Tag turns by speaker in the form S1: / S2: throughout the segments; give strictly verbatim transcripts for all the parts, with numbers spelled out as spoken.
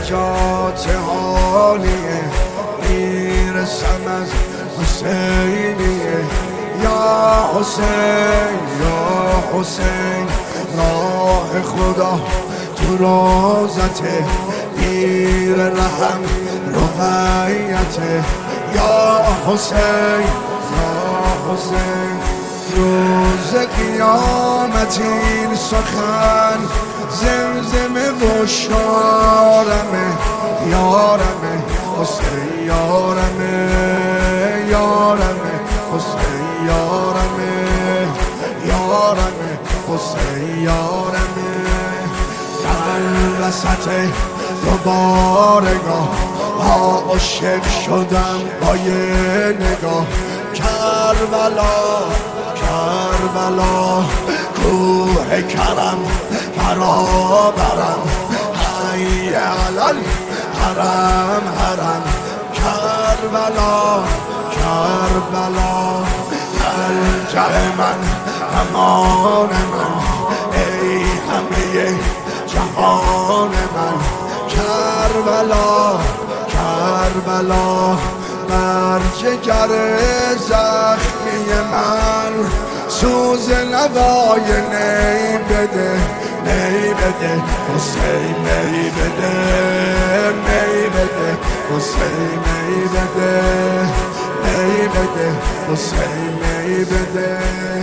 S1: نجات حالیه، میرسم از حسینیه. یا حسین یا حسین، راه خدا تو روزته، پیر رحم رقیته. یا حسین یا حسین، روز قیامت این سخن زمزمه و شارمه، یارمه حسین یارمه، یارمه حسین یارمه، یارمه حسین یارمه. در وسط دوبارگاه عاشق شدم با یه نگاه. کربلا کربلا کوه کرم برابرم، حی علل حرم حرم. کربلا کربلا الجه من، امان من، ای همه جهان من. کربلا کربلا بر جگر زخمی من، سوز نوای نی بده، نی بده حسین، نی بده، نی بده حسین، نی بده، نی بده حسین، نی بده.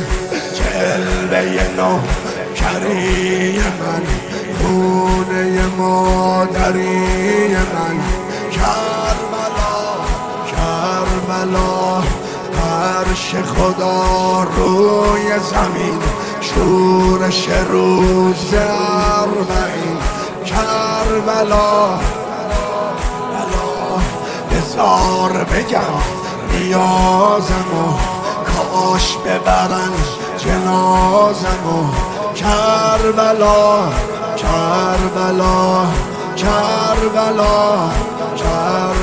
S1: جلوه نو کری من، خونه مادری من. کربلا کربلا عرش خدا روی زمین، شورش روز اربعین. کربلا بلا بزار بگم نیازمو، کاش ببرن جنازمو. کربلا کربلا کربلا کربلا